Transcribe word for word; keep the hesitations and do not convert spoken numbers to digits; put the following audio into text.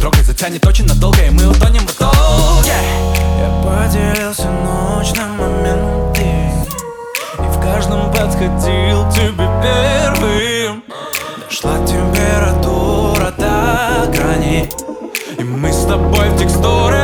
трогай, затянет очень надолго, и мы утонем в итоге. Я поделился ночь на моменты, и в каждом подходил к тебе первым. Дошла температура до грани, и мы с тобой в текстуры